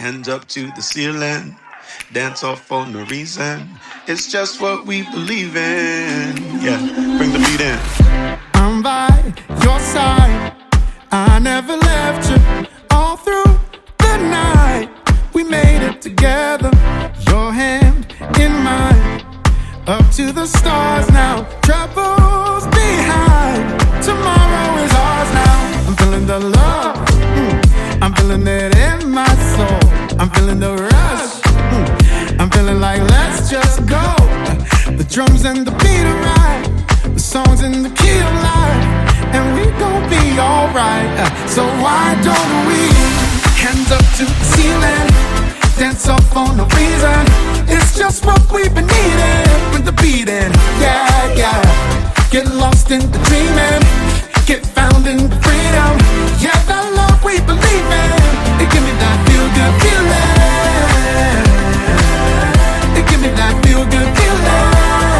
Hands up to the ceiling. Dance off for no reason. It's just what we believe in. Yeah, bring the beat in. I'm by your side. I never left you all through the night. We made it together. Your hand in mine. Up to the stars now. Troubles behind. Tomorrow is ours now. I'm feeling the love. I'm feeling it in my soul. I'm feeling the rush. I'm feeling like let's just go. The drums and the beat are right. The songs in the key of life. And we gon' be alright. So why don't we hands up to the ceiling? Dance off for no reason. It's just what we've been needing. With the beat in, yeah, yeah. Get lost in the dreaming. Get found in the freedom. Yeah, that love we believe in. It give me that feel good feeling. It give me that feel good feeling.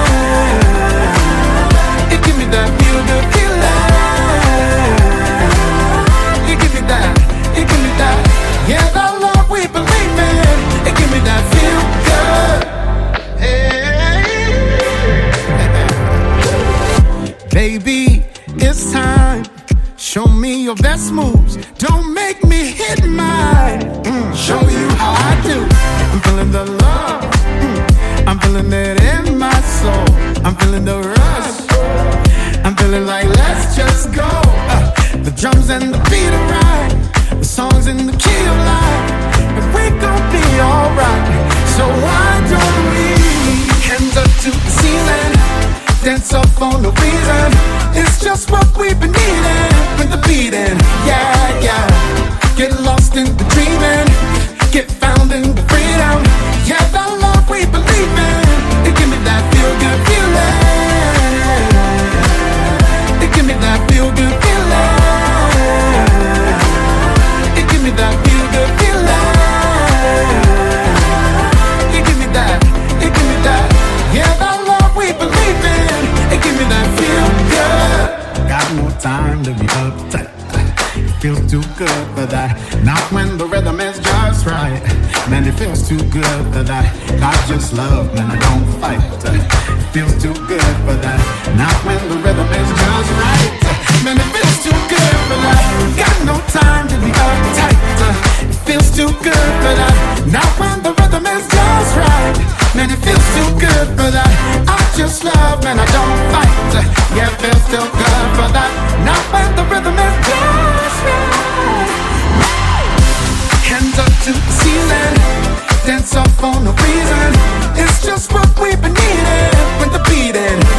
It give me that feel good feeling. It give me that. It give me that. Yeah, that love we believe in. It give me that feel good. Hey. Baby, it's time. Show me your best moves. Don't make me hit mine. Show you how I do. I'm feeling the love. I'm feeling it in my soul. I'm feeling the rush. I'm feeling like let's just go. The drums and the beat are right. The songs in the key of life. And we gon' be alright. So why don't we hands up to the ceiling? Dance up for no reason. It's just what we've been needing. With the beat in, yeah, yeah. Get lost in the dreaming. Get found in the freedom. Yeah, that love we believe in. It give me that feel good feeling. It give me that feel good feeling. It give me that feel good feeling. It give me that. It give me that. Yeah, that love we believe in. It give me that feel good. Got no time to be uptight. It feels too good for that. Not when the rhythm is just right. Man, it feels too good for that. I just love, man, I don't fight. It feels too good for that. Not when the rhythm is just right. Man, it feels too good for that. Got no time to be uptight. It feels too good for that. Not when the rhythm is just right. Man, it feels too good for that. I just love, man, I don't fight. Yeah, it feels too good for that. Not when the rhythm is just right. Hands up to the ceiling. Dance off for no reason. It's just what we've been needing. With the beat in.